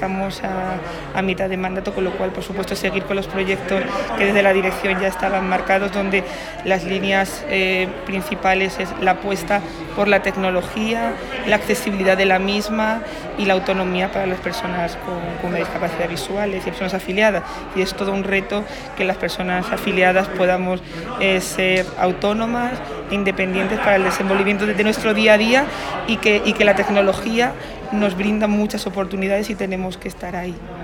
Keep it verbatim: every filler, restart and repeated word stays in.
estamos a, a mitad de mandato, con lo cual, por supuesto, seguir con los proyectos que desde la dirección ya estaban marcados, donde las líneas eh, principales es la apuesta por la tecnología, la accesibilidad de la misma y la autonomía para las personas con, con una discapacidad visual y personas afiliadas. Y es todo un reto que las personas afiliadas podamos eh, ser autónomas e independientes para el desenvolvimiento de, de nuestro día a día y que, y que la tecnología nos brinda muchas oportunidades y tenemos que estar ahí.